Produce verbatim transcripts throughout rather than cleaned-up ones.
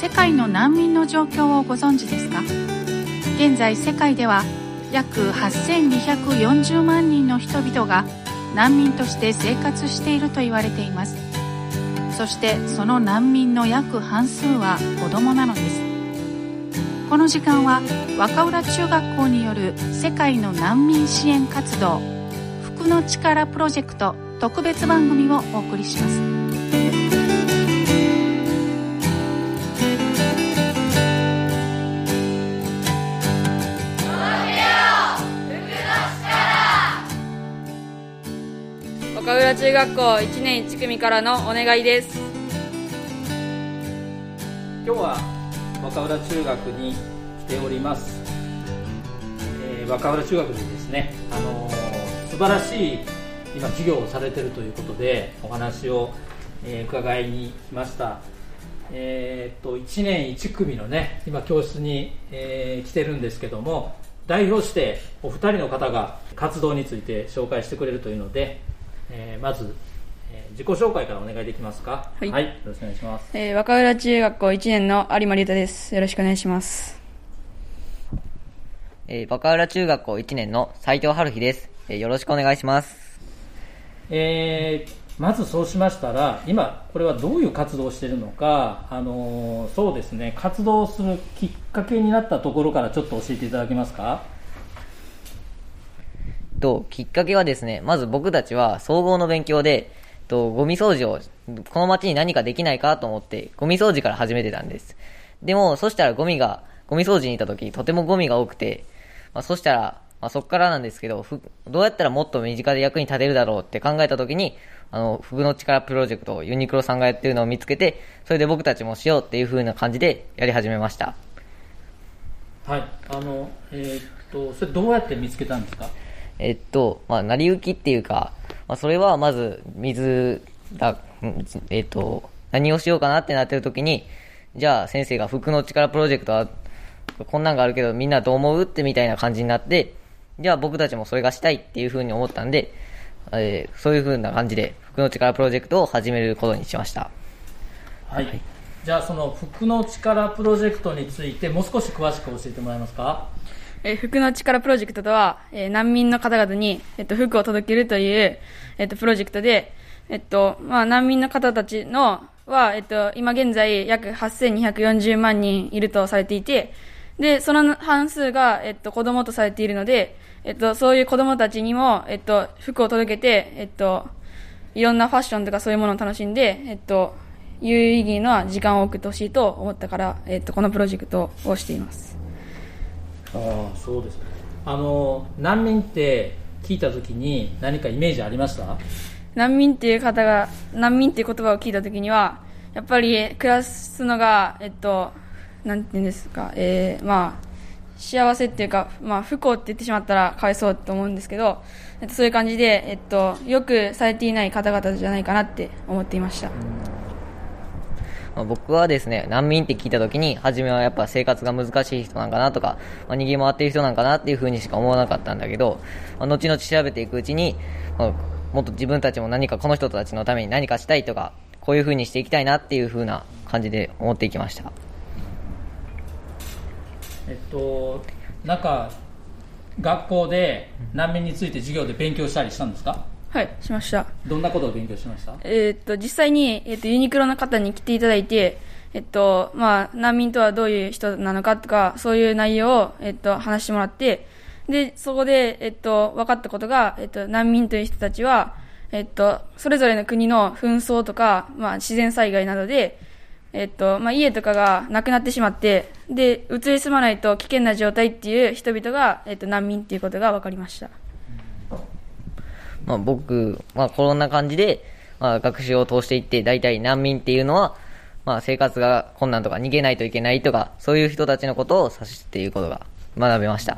世界の難民の状況をご存知ですか？現在世界では約はっせんにひゃくよんじゅうまんにんの人々が難民として生活していると言われています。そしてその難民の約半数は子供なのです。この時間は若浦中学校による世界の難民支援活動福の力プロジェクト特別番組をお送りします。 若浦中学校いちねんいち組からのお願いです。 今日は若浦中学に来ております。えー、若浦中学でですね、あのー、素晴らしい今授業をされているということでお話を、えー、伺いに来ました。えー、といちねんいち組のね今教室に、えー、来てるんですけども、代表してお二人の方が活動について紹介してくれるというので、えー、まず、えー、自己紹介からお願いできますか？ はい、 はい、よろしくお願いします。 えー、若浦中学校いちねんの有馬龍太です。よろしくお願いします。 えー、若浦中学校いちねんの斉藤春日です。えー、よろしくお願いします。 えー、まずそうしましたら、今これはどういう活動をしているのか、あのー、そうですね、活動するきっかけになったところからちょっと教えていただけますか？ ときっかけはですね、まず僕たちは総合の勉強でとゴミ掃除をこの町に何かできないかと思ってゴミ掃除から始めてたんです。でもそしたらゴミがゴミ掃除に行った時とてもゴミが多くて、まあ、そしたら、まあ、そこからなんですけどふどうやったらもっと身近で役に立てるだろうって考えた時に、あのフグの力プロジェクトをユニクロさんがやってるのを見つけて、それで僕たちもしようっていう風な感じでやり始めました。 はい、あのえー、っとそれどうやって見つけたんですか？ えっと、まあ、成り行きっていうか、まあ、それはまず、水だ、えっと、何をしようかなってなってる時に、じゃあ先生が服の力プロジェクトは、こんなんがあるけどみんなどう思うってみたいな感じになって、じゃあ僕たちもそれがしたいっていう風に思ったんで、えー、そういう風な感じで、服の力プロジェクトを始めることにしました。 はい。はい、じゃあその服の力プロジェクトについてもう少し詳しく教えてもらえますか？ えー、服の力プロジェクトとは、えー、難民の方々に、えっと、服を届けるという、えっと、プロジェクトで、えっと、まあ、難民の方たちのは、えっと、今現在約はっせんにひゃくよんじゅうまんにんいるとされていて、で、その半数が、えっと、子供とされているので、えっと、そういう子供たちにも、えっと、服を届けて、えっと、いろんなファッションとかそういうものを楽しんで、えっと、有意義な時間を送ってほしいと思ったから、えっと、このプロジェクトをしています。 ああ、そうです。あの難民って聞いたときに何かイメージありました？ 難民っていう方が難民っていう言葉を聞いたときにはやっぱり暮らすのがえっとなんていうんですか、えー、まあ幸せっていうか、まあ、不幸って言ってしまったらかわいそうと思うんですけど、えっと、そういう感じで、えっと、よくされていない方々じゃないかなって思っていました。 まあ、僕はですね、難民って聞いたときに、初めはやっぱ生活が難しい人なんかなとか、まあ、逃げ回っている人なんかなっていう風にしか思わなかったんだけど、まあ、後々調べていくうちに、まあ、もっと自分たちも何かこの人たちのために何かしたいとか、こういう風にしていきたいなっていう風な感じで思っていきました。 えっと、なんか学校で難民について授業で勉強したりしたんですか？ はい、しました。 どんなことを勉強しました？ えー、っと、実際に、えー、っと、ユニクロの方に来ていただいて、えっと、まあ、難民とはどういう人なのかとか、そういう内容を、えっと、話してもらって、で、そこで、えっと、分かったことが、えっと、難民という人たちは、えっと、それぞれの国の紛争とか、まあ、自然災害などで、えっと、まあ、家とかがなくなってしまって、で、移り住まないと危険な状態っていう人々が、えっと、難民っていうことが分かりました。 まあ、僕、まあ、こんな感じで、まあ、学習を通していって、大体難民っていうのは、まあ、生活が困難とか逃げないといけないとか、そういう人たちのことを指すっていうことが学べました。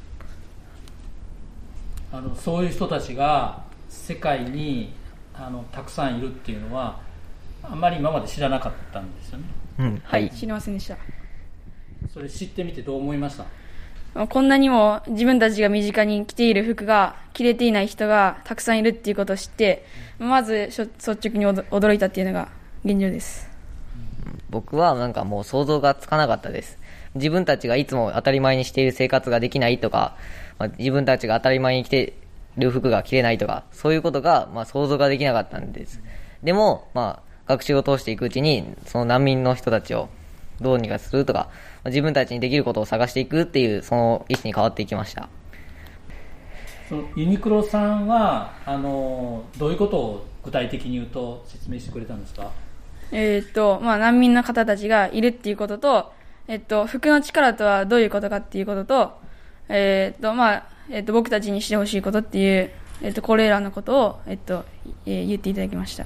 あのそういう人たちが世界にあのたくさんいるっていうのはあんまり今まで知らなかったんですよね。 うん、はい、 知りませんでした。 それ知ってみてどう思いました？ こんなにも自分たちが身近に着ている服が着れていない人がたくさんいるっていうことを知って、まず率直に驚いたっていうのが現状です。 僕はなんかもう想像がつかなかったです。自分たちがいつも当たり前にしている生活ができないとか、まあ、自分たちが当たり前に着ている服が着れないとか、そういうことがまあ想像ができなかったんです。でも、まあ、学習を通していくうちに、その難民の人たちをどうにかするとか、自分たちにできることを探していくっていう、その意思に変わっていきました。 そのユニクロさんはあのどういうことを具体的に言うと説明してくれたんですか？ えーっと、まあ、難民の方たちがいるっていうことと、えっと、服の力とはどういうことかっていうことと、えーっと、まあ、えっと、僕たちにしてほしいことっていう、えっと、これらのことを、えっと、えー言っていただきました。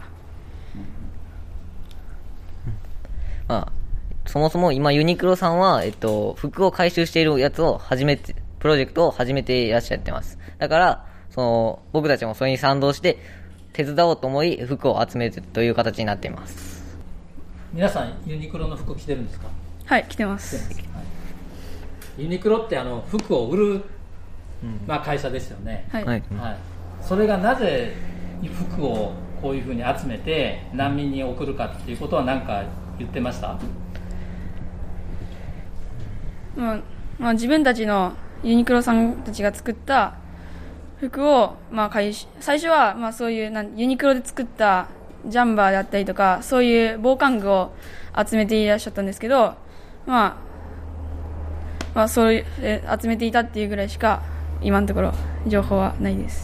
まあ、そもそも今ユニクロさんは、えっと、服を回収しているやつを始めて、プロジェクトを始めていらっしゃってます。だから、その、僕たちもそれに賛同して、手伝おうと思い、服を集めるという形になっています。 皆さんユニクロの服着てるんですか？ はい、来てます。 はい、ユニクロってあの服を売る、まあ、会社ですよね。 はい。 はい。 はい、それがなぜ服をこういうふうに集めて難民に送るかっていうことは何か言ってました？ まあ、まあ、自分たちのユニクロさんたちが作った服を、まあ、回収、最初は、まあ、そういうなんユニクロで作ったジャンバーであったりとか、そういう防寒具を集めていらっしゃったんですけど、まあ、まあ、そういうえ集めていたっていうぐらいしか今のところ情報はないです。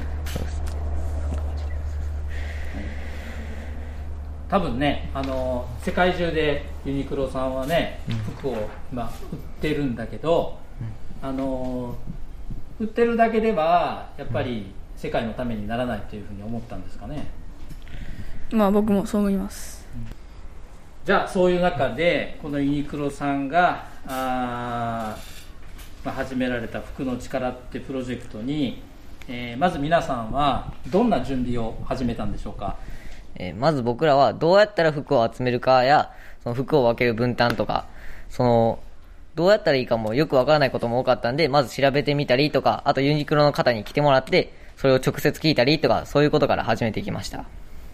多分ね、あの世界中でユニクロさんはね、服を今売ってるんだけど、あの売ってるだけではやっぱり世界のためにならないというふうに思ったんですかね。 まあ、僕もそう思います。 じゃあそういう中でこのユニクロさんがあ、まあ、始められた服の力ってプロジェクトに、えー、まず皆さんはどんな準備を始めたんでしょうか？ えーまず僕らはどうやったら服を集めるかや、その服を分ける分担とか、その、どうやったらいいかもよくわからないことも多かったんで、まず調べてみたりとか、あとユニクロの方に来てもらって、それを直接聞いたりとか、そういうことから始めていきました。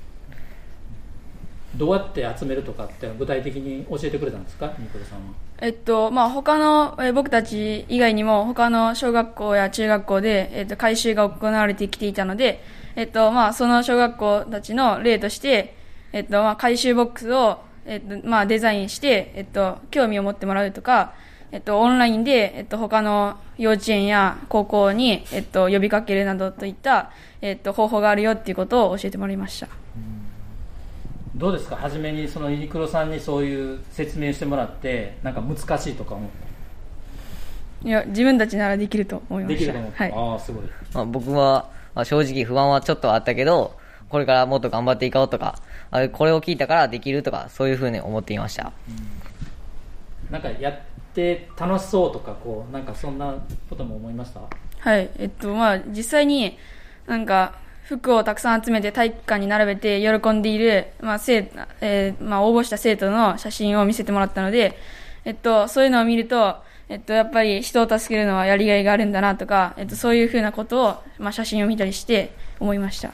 どうやって集めるとかって具体的に教えてくれたんですか、ユニクロさんは？ えっと、まあ、他の、えー僕たち以外にも他の小学校や中学校で、えっと、回収が行われてきていたので、えっと、まあ、その小学校たちの例として、えっと、まあ、回収ボックスを、えっと、まあ、デザインして、えっと、興味を持ってもらうとか、えっと、オンラインで、えっと、他の幼稚園や高校に、えっと、呼びかけるなどといった、えっと、方法があるよっていうことを教えてもらいました。 どうですか、初めにそのユニクロさんにそういう説明してもらってなんか難しいとか思った？ いや、自分たちならできると思いました。 できると思った、 はい。 ああすごい。 まあ、僕は、まあ、正直不安はちょっとあったけど、これからもっと頑張っていこうとか、あこれを聞いたからできるとか、そういうふうに思っていました。 なんかやって楽しそうとか、こうなんかそんなことも思いました？ はい。えっと、まあ、実際になんか、服をたくさん集めて体育館に並べて喜んでいる、まあ、生、えー、まあ、応募した生徒の写真を見せてもらったので、えっと、そういうのを見ると、えっと、やっぱり人を助けるのはやりがいがあるんだなとか、えっと、そういうふうなことを、まあ、写真を見たりして思いました。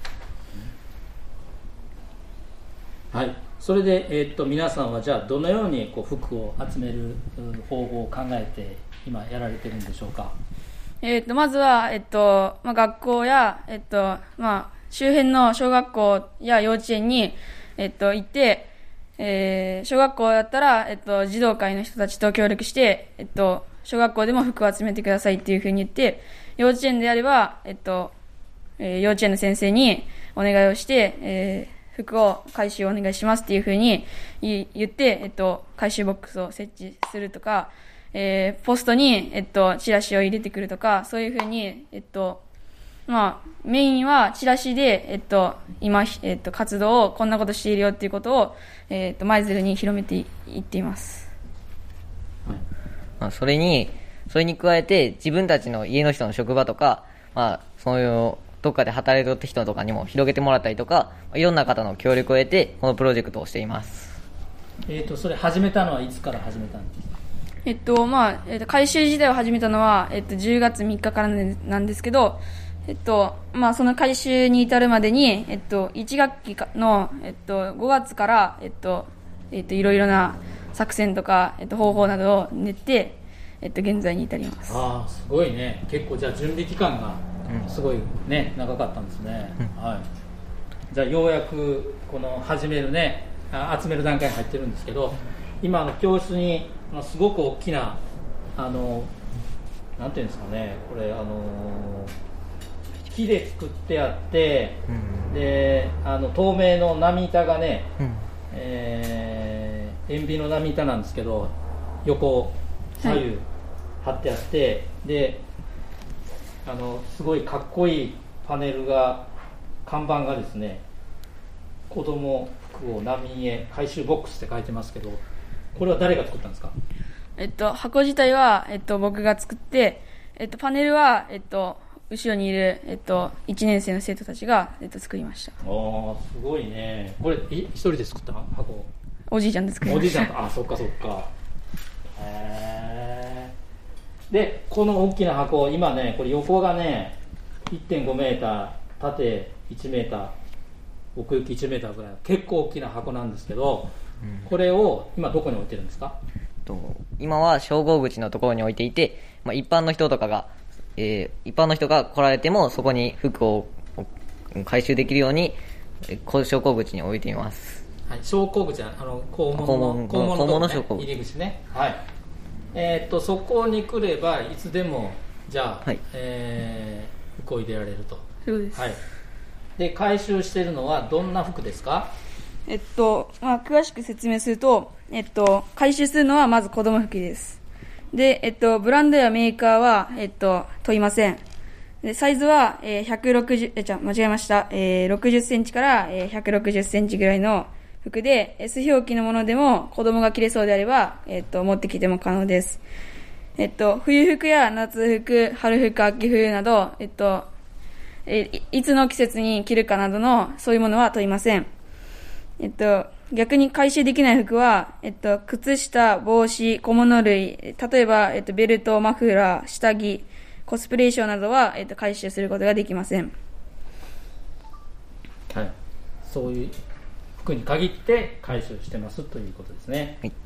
はい。それで、えー、っと皆さんはじゃあどのようにこう服を集める方法を考えて今やられてるんでしょうか？ えっと、まずは、えっと、まあ、学校や、えっと、まあ、周辺の小学校や幼稚園に、えっと、行って、えー、小学校だったら、えっと、児童会の人たちと協力して、えっと、小学校でも服を集めてくださいっていうふうに言って、幼稚園であれば、えっと、えー、幼稚園の先生にお願いをして、えー、服を回収お願いしますっていうふうに言って、えっと、回収ボックスを設置するとか、えー、ポストに、えっと、チラシを入れてくるとか、そういうふうに、えっと、まあ、メインはチラシで、えっと、今、えっと、活動をこんなことしているよっていうことを、えっと、舞鶴に広めていっています。 まあ、それに、それに加えて、自分たちの家の人の職場とか、まあ、そういう、どっかで働いてる人とかにも広げてもらったりとか、いろんな方の協力を得て、このプロジェクトをしています。 えっと、それ始めたのはいつから始めたんですか？ えっと、まあ、えっと、回収自体を始めたのは、えっと、じゅうがつみっかからなんですけど、えっと、まあ、その回収に至るまでに、えっと、いち学期の、えっと、ごがつから、えっと、 えっと、いろいろな作戦とか、えっと、方法などを練って、えっと、現在に至ります。 ああ、すごいね。結構じゃあ準備期間がすごいね、うん、長かったんですね、うん、はい。じゃあようやくこの始めるね、集める段階に入ってるんですけど、今の教室にすごく大きなあのなんていうんですかね、これあの木で作ってあって、うん、であの透明の波板がね、うん、えー、塩ビの波板なんですけど横左右貼ってあって、はい、であのすごいかっこいいパネルが看板がですね、子供服を難民へ回収ボックスって書いてますけど、これは誰が作ったんですか？ えっと、箱自体は、えっと、僕が作って、えっと、パネルは、えっと、後ろにいる、えっと、いちねん生の生徒たちが、えっと、作りました。 あー、すごいね。これ一人で作ったの？箱。 おじいちゃんで作りました。 おじいちゃん、あ、そっかそっか。へー。で、この大きな箱、今ね、これ横がね いってんごメーター、縦いちメーター、奥行きいちメーターぐらい、結構大きな箱なんですけど、うん、これを今どこに置いてるんですか？ 今は昇降口のところに置いていて、まあ、一般の人とかが、えー、一般の人が来られてもそこに服を回収できるように昇降口に置いています。 はい、昇降口はあの校門の校門の、門の昇降口、入り口ね。はい。えー、っとそこに来ればいつでもじゃあ、はい、えー、服を入れられると。 そうです。 はい。で回収しているのはどんな服ですか？ えっとまあ、詳しく説明すると、えっと、回収するのはまず子供服です。で、えっと、ブランドやメーカーは、えっと、問いません。で、サイズは、えー、ひゃくろくじゅう、え、じゃ間違えました。えー、ろくじゅっセンチから、えー、ひゃくろくじゅっセンチぐらいの服で、S 表記のものでも子供が着れそうであれば、えっと、持ってきても可能です。えっと、冬服や夏服、春服、秋冬など、えっと、えー、いつの季節に着るかなどの、そういうものは問いません。えっと、逆に回収できない服は、えっと、靴下、帽子、小物類、例えば、えっと、ベルト、マフラー、下着、コスプレ衣装などは、えっと、回収することができません。 はい。そういう服に限って回収してますということですね。はい。はい、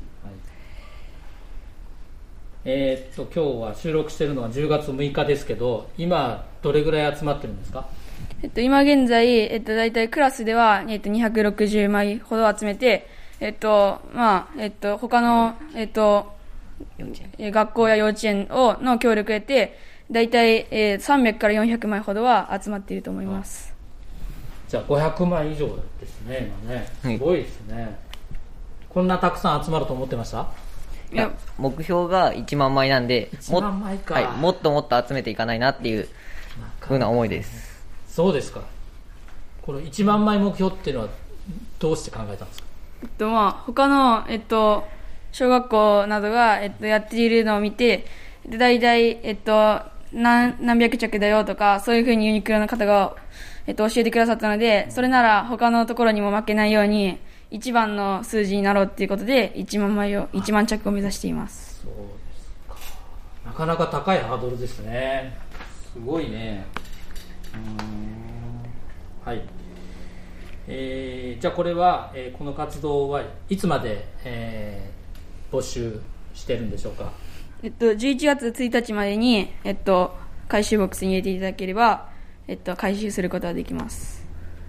えー、っと、今日は収録しているのはじゅうがつむいかですけど、今、どれぐらい集まってるんですか？ えっと、今現在、えっと、大体クラスでは、えっと、にひゃくろくじゅうまいほど集めて、えっと、まあ、えっと、他の、えっと、学校や幼稚園を、の協力を得て、大体、えー、さんびゃくからよんひゃくまいほどは集まっていると思います。 じゃあ、ごひゃくまい以上ですね、今ね。すごいですね。はい、こんなたくさん集まると思ってました？ いや、目標がいちまんまいなんで、 いちまんまいか。 も、はい、もっともっと集めていかないなっていうふうな思いです。 そうですか。このいちまんまい目標っていうのはどうして考えたんですか？ えっとまあ他のえっと小学校などがえっとやっているのを見て、で大体えっと何何百着だよとかそういう風にユニクロの方がえっと教えてくださったので、それなら他のところにも負けないように一番の数字になろうっていうことでいちまんまいをいちまん着を目指しています。 そうですか。なかなか高いハードルですね。すごいね。うーん、はい。えー、じゃあこれは、えー、この活動はいつまで、えー、募集してるんでしょうか？ えっとじゅういちがつついたちまでにえっと回収ボックスに入れていただければえっと回収することができます。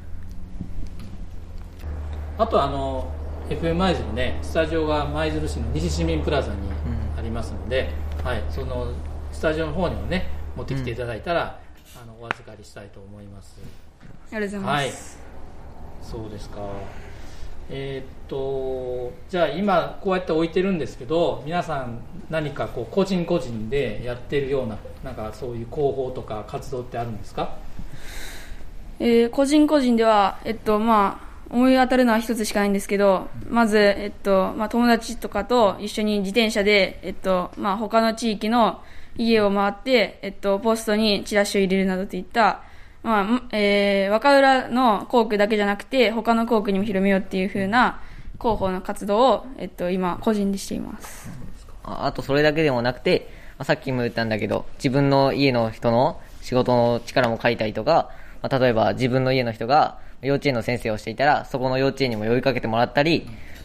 あとあの エフエム 舞鶴ね、スタジオが舞鶴市の西市民プラザにありますので、うん、はい、そのスタジオの方にもね持ってきていただいたら、うん、あのお預かりしたいと思います。 ありがとうございます。 はい、そうですか。えー、っとじゃあ今こうやって置いてるんですけど、皆さん何かこう個人個人でやってるようななんかそういう広報とか活動ってあるんですか？ えー、個人個人ではえっとまあ思い当たるのは一つしかないんですけど、まず、えっと、まあ、友達とかと一緒に自転車で、えっと、まあ、他の地域の家を回って、えっと、ポストにチラシを入れるなどといった、まあ、えー、若浦の校区だけじゃなくて、他の校区にも広めようっていう風な広報の活動を、えっと、今、個人でしています。 あ, あと、それだけでもなくて、まあ、さっきも言ったんだけど、自分の家の人の仕事の力も書いたりとか、まあ、例えば自分の家の人が、幼稚園の先生をしていたらそこの幼稚園にも呼びかけてもらったり、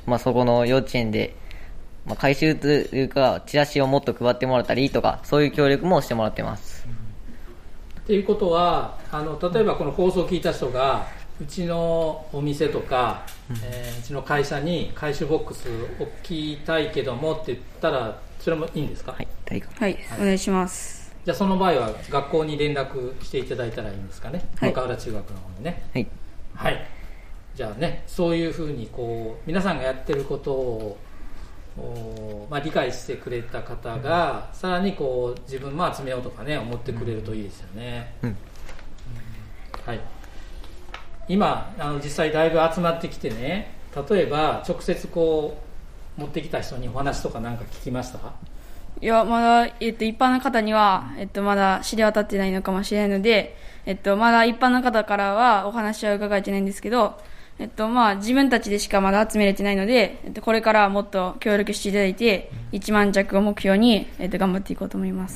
まあ、そこの幼稚園で、まあ、回収というかチラシをもっと配ってもらったりとか、そういう協力もしてもらってます。 ということは、あの例えばこの放送を聞いた人がうちのお店とか、うんえー、うちの会社に回収ボックス置きたいけどもって言ったらそれもいいんですか？ はい、はい、お願いします。 じゃあその場合は学校に連絡していただいたらいいんですかね、 はい、 若浦中学の方にね。 はい、 はい、じゃあね、そういうふうにこう皆さんがやってることをまあ、理解してくれた方が、うん、さらにこう自分も集めようとかね思ってくれるといいですよね。 うんうんはい、今あの実際だいぶ集まってきてね、例えば直接こう持ってきた人にお話とか何か聞きました？ いやまだ、えっと、一般の方には、えっと、まだ知り渡ってないのかもしれないので、えっと、まだ一般の方からはお話は伺えてないんですけど、えっとまあ、自分たちでしかまだ集めれてないので、えっと、これからもっと協力していただいていちまん着を目標に、えっと、頑張っていこうと思います。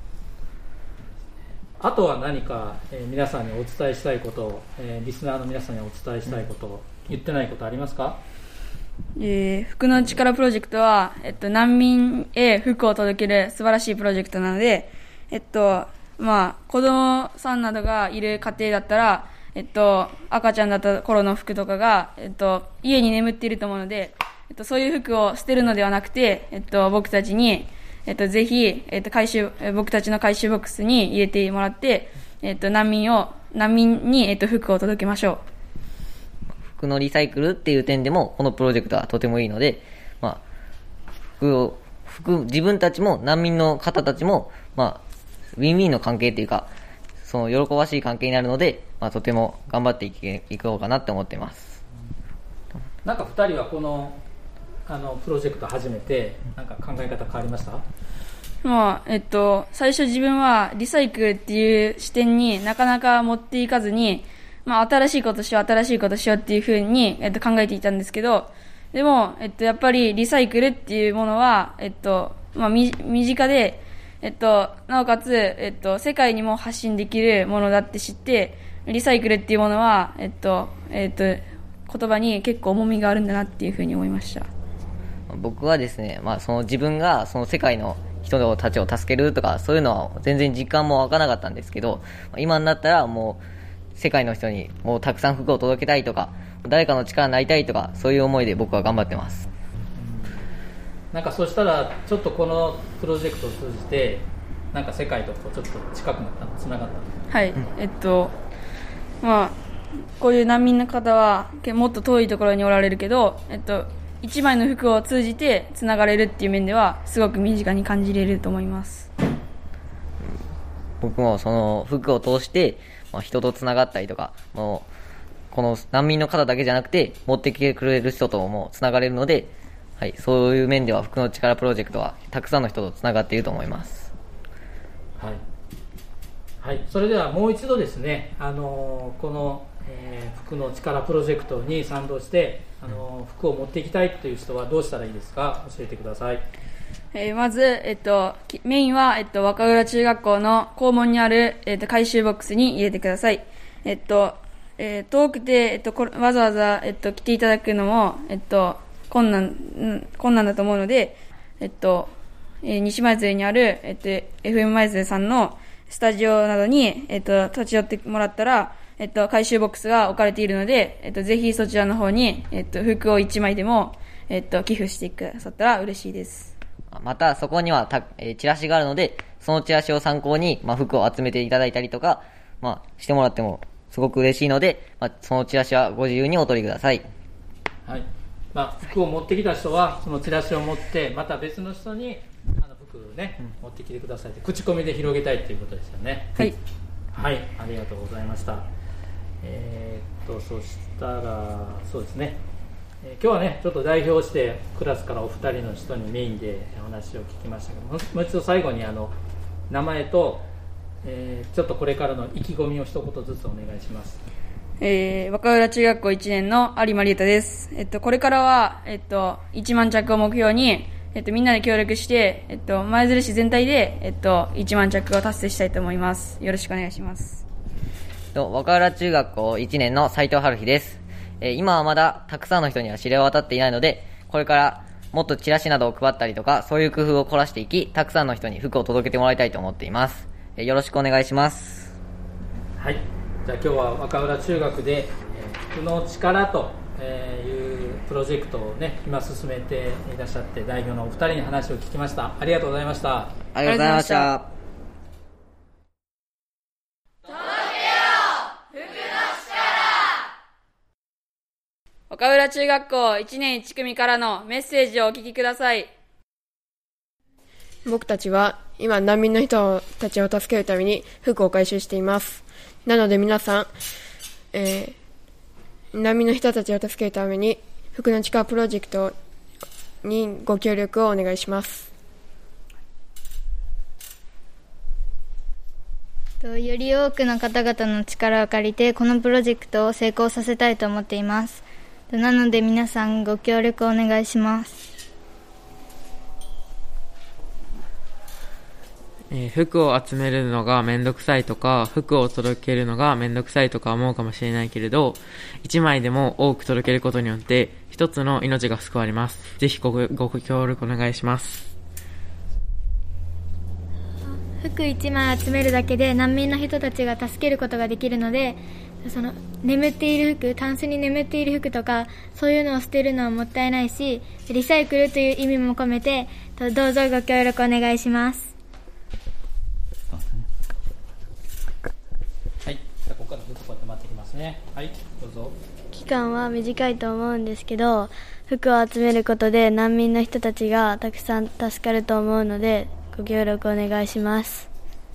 あとは何か、えー、皆さんにお伝えしたいこと、えー、リスナーの皆さんにお伝えしたいこと、言ってないことありますか？ えー、服の力プロジェクトは、えっと、難民へ服を届ける素晴らしいプロジェクトなので、えっとまあ、子供さんなどがいる家庭だったらえっと、赤ちゃんだった頃の服とかが、えっと、家に眠っていると思うので、えっと、そういう服を捨てるのではなくて、えっと、僕たちに、えっと、ぜひ、えっと、回収、僕たちの回収ボックスに入れてもらって、えっと、難民を、難民に、えっと、服を届けましょう。 服のリサイクルっていう点でも、このプロジェクトはとてもいいので、まあ、服を、服、自分たちも難民の方たちも、まあ、ウィンウィンの関係っていうか、その喜ばしい関係になるので、まあ、とても頑張っていけいこうかなって思ってます。 なんかふたりはこのあのプロジェクト始めてなんか考え方変わりました？ まあえっと、最初自分はリサイクルっていう視点になかなか持っていかずに、まあ、新しいことしよう新しいことしようっていうふうに、えっと、考えていたんですけど、でも、えっと、やっぱりリサイクルっていうものは、えっとまあ、身近でえっと、なおかつ、えっと、世界にも発信できるものだって知って、リサイクルっていうものは、えっと、えっと、言葉に結構重みがあるんだなっていうふうに思いました。 僕はですね、まあ、その自分がその世界の人たちを助けるとか、そういうのは全然実感も湧かなかったんですけど、今になったらもう、世界の人にもうたくさん服を届けたいとか、誰かの力になりたいとか、そういう思いで僕は頑張ってます。 なんかそうしたらちょっとこのプロジェクトを通じてなんか世界とこうちょっと近くなったの、つながったの？ はい、えっとまあこういう難民の方はもっと遠いところにおられるけど、えっと一枚の服を通じてつながれるっていう面ではすごく身近に感じれると思います。 僕もその服を通して、まあ、人とつながったりとか、もうこの難民の方だけじゃなくて持ってきてくれる人ともつながれるので、はい、そういう面では服の力プロジェクトはたくさんの人とつながっていると思います。 はい、はい、それではもう一度ですね、あのこの、えー、服の力プロジェクトに賛同して、あの服を持っていきたいという人はどうしたらいいですか？教えてください。 えー、まず、えっと、メインは、えっと、若浦中学校の校門にある、えっと、回収ボックスに入れてください。えっと、えー、遠くて、えっと、わざわざ、えっと、来ていただくのも、えっと困難、困難だと思うので、えっと、えー、西舞鶴にある、えっと、エフエム 舞鶴さんのスタジオなどに、えっと、立ち寄ってもらったら、えっと、回収ボックスが置かれているので、えっと、ぜひそちらの方に、えっと、服をいちまいでも、えっと、寄付してくださったら嬉しいです。 また、そこにはた、えー、チラシがあるので、そのチラシを参考に、まあ、服を集めていただいたりとか、まあ、してもらってもすごく嬉しいので、まあ、そのチラシはご自由にお取りください。 はい。まあ、服を持ってきた人はそのチラシを持ってまた別の人にあの服をね、うん、持ってきてくださいって口コミで広げたいということですよね。 はい、 はい、ありがとうございました。えー、っとそしたらそうですね、えー、今日はねちょっと代表してクラスからお二人の人にメインでお話を聞きましたけども、もう一度最後にあの名前と、えー、ちょっとこれからの意気込みを一言ずつお願いします。 えー、若浦中学校いちねんの有馬龍太です。えっと、これからは、えっと、いちまん着を目標に、えっと、みんなで協力して、えっと、舞鶴市全体で、えっと、いちまん着を達成したいと思います。よろしくお願いします。 若浦中学校いちねんの斉藤春日です。 えー今はまだたくさんの人には知れ渡っていないので、これからもっとチラシなどを配ったりとか、そういう工夫を凝らしていき、たくさんの人に服を届けてもらいたいと思っています。えーよろしくお願いします。 はい、じゃあ今日は若浦中学で、えー、服の力というプロジェクトをね、今進めていらっしゃって代表のお二人に話を聞きました。ありがとうございました。 ありがとうございました。 岡浦中学校いちねんいち組からのメッセージをお聞きください。 僕たちは今難民の人たちを助けるために服を回収しています。なので皆さん、えー、難民の人たちを助けるために服の力プロジェクトにご協力をお願いします。 より多くの方々の力を借りてこのプロジェクトを成功させたいと思っています。なので皆さんご協力をお願いします。 えー、服を集めるのがめんどくさいとか、服を届けるのがめんどくさいとか思うかもしれないけれど、一枚でも多く届けることによって一つの命が救われます。ぜひごご協力お願いします。 服いちまい集めるだけで難民の人たちが助けることができるので、その眠っている服、タンスに眠っている服とかそういうのを捨てるのはもったいないし、リサイクルという意味も込めてどうぞご協力お願いします。 はい、じゃあここからずっとこうやって待ってきますね。はい、どうぞ。 期間は短いと思うんですけど、服を集めることで難民の人たちがたくさん助かると思うのでご協力お願いします。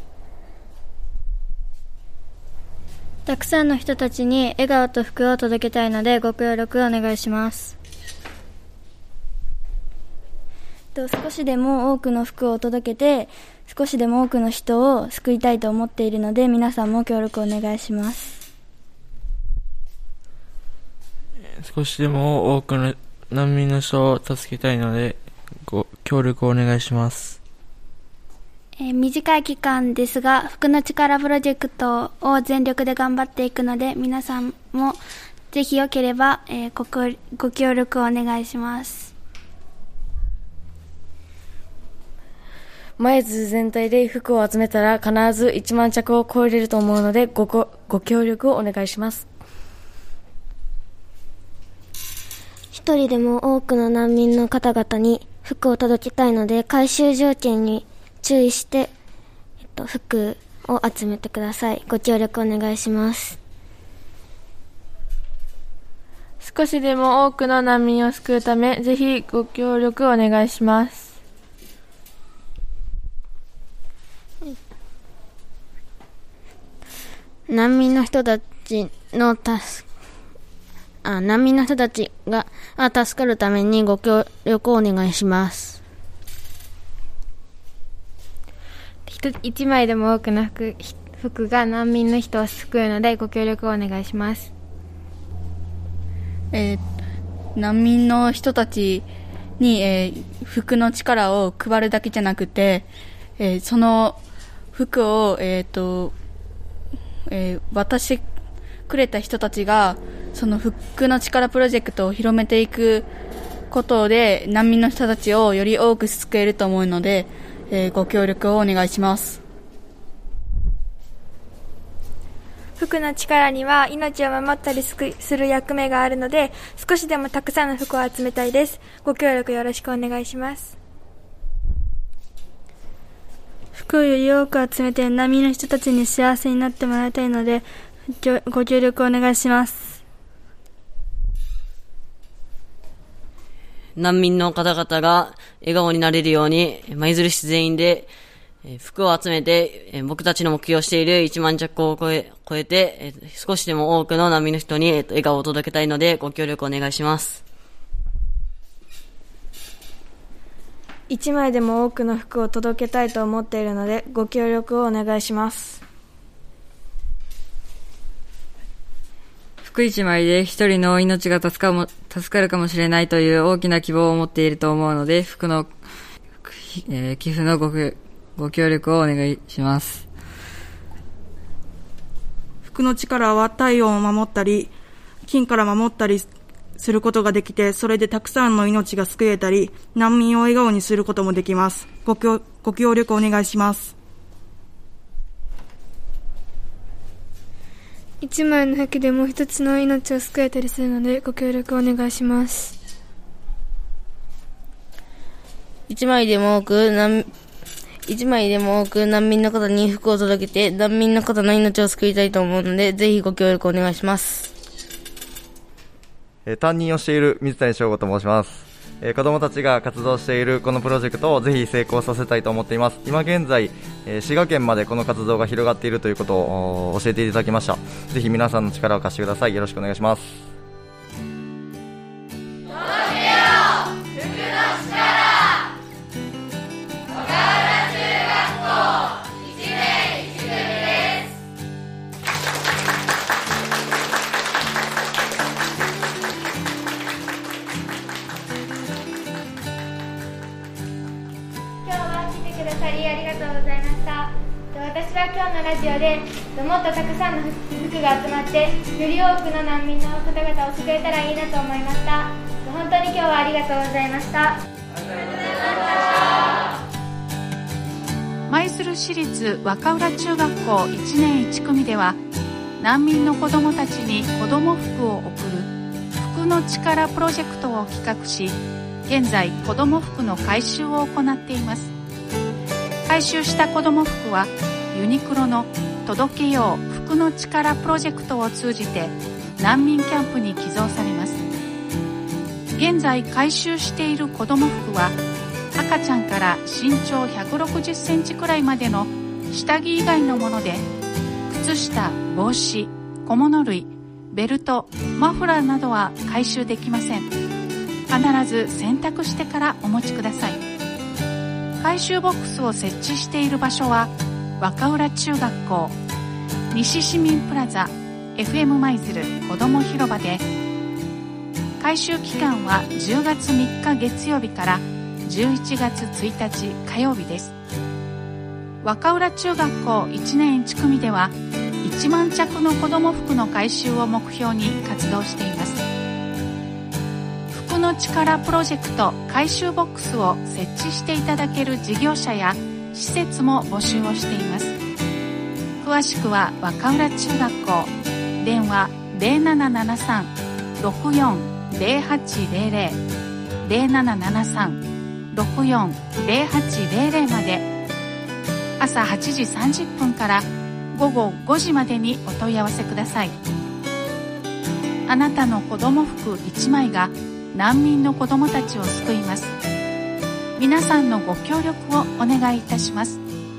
たくさんの人たちに笑顔と服を届けたいのでご協力お願いします。少しでも多くの服を届けて少しでも多くの人を救いたいと思っているので皆さんも協力お願いします。 少しでも多くの難民の人を助けたいのでご協力お願いします。 えー、短い期間ですが服の力プロジェクトを全力で頑張っていくので皆さんもぜひよければ、えー、ご, ご協力をお願いします。 舞鶴全体で服を集めたら必ずいちまん着を超えれると思うので ご, ご, ご協力をお願いします。 一人でも多くの難民の方々に服を届けたいので回収条件に注意して、えっと、服を集めてください。ご協力お願いします。 少しでも多くの難民を救うためぜひご協力お願いします。 難民の人たちの助あ難民の人たちが助かるためにご協力をお願いします。 一枚でも多くの 服, 服が難民の人を救うのでご協力をお願いします。 えー、難民の人たちに、えー、服の力を配るだけじゃなくて、えー、その服を、えーとえー、渡してくれた人たちがその服の力プロジェクトを広めていくことで難民の人たちをより多く救えると思うので、えー、ご協力をお願いします。 服の力には命を守ったりする役目があるので少しでもたくさんの服を集めたいです。ご協力よろしくお願いします。 服をより多く集めて難民の人たちに幸せになってもらいたいのでご協力お願いします。 難民の方々が笑顔になれるように舞鶴市全員で服を集めて僕たちの目標しているいちまん着を超え、超えて少しでも多くの難民の人に笑顔を届けたいのでご協力お願いします。 一枚でも多くの服を届けたいと思っているのでご協力をお願いします。 服一枚で一人の命が助かも、助かるかもしれないという大きな希望を持っていると思うので服の、えー、寄付のご、ご協力をお願いします。 服の力は体温を守ったり金から守ったりすることができて、それでたくさんの命が救えたり、難民を笑顔にすることもできます。ご協、ご協力お願いします。 一枚の服でも一つの命を救えたりするので、ご協力お願いします。 一枚でも多く難一枚でも多く難民の方に服を届けて、難民の方の命を救いたいと思うので、ぜひご協力お願いします。 えー、担任をしている水谷翔吾と申します。えー、子どもたちが活動しているこのプロジェクトをぜひ成功させたいと思っています。今現在、えー、滋賀県までこの活動が広がっているということを教えていただきました。ぜひ皆さんの力を貸してください。よろしくお願いします。 私は今日のラジオでもっとたくさんの服が集まってより多くの難民の方々を救えたらいいなと思いました。本当に今日はありがとうございました。 舞鶴市立若浦中学校いちねんいち組では、難民の子どもたちに子ども服を贈る服の力プロジェクトを企画し、現在子ども服の回収を行っています。回収した子ども服はユニクロの届けよう服の力プロジェクトを通じて難民キャンプに寄贈されます。現在回収している子ども服は、赤ちゃんから身長ひゃくろくじゅっセンチくらいまでの下着以外のもので、靴下、帽子、小物類、ベルト、マフラーなどは回収できません。必ず洗濯してからお持ちください。回収ボックスを設置している場所は若浦中学校西市民プラザ エフエム 舞鶴子ども広場で、回収期間はじゅうがつみっか月曜日からじゅういちがつついたち火曜日です。若浦中学校いちねんいち組ではいちまんちゃくの子ども服の回収を目標に活動しています。服の力プロジェクト回収ボックスを設置していただける事業者や施設も募集をしています。詳しくは若浦中学校、電話 ゼロななななさん ろくよん ゼロはちゼロゼロ ゼロななななさん ろくよん ゼロはちゼロゼロまで、朝はちじさんじゅっぷんからごごごじまでにお問い合わせください。あなたの子ども服いちまいが難民の子どもたちを救います。皆さんのご協力をお願いいたします。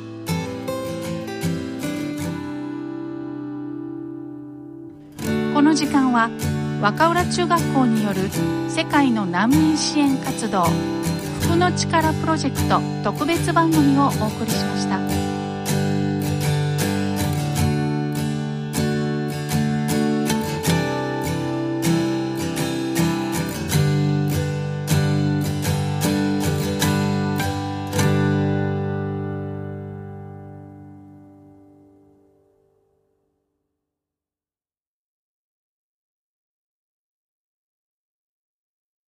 この時間は若浦中学校による世界の難民支援活動服の力プロジェクト特別番組をお送りしました。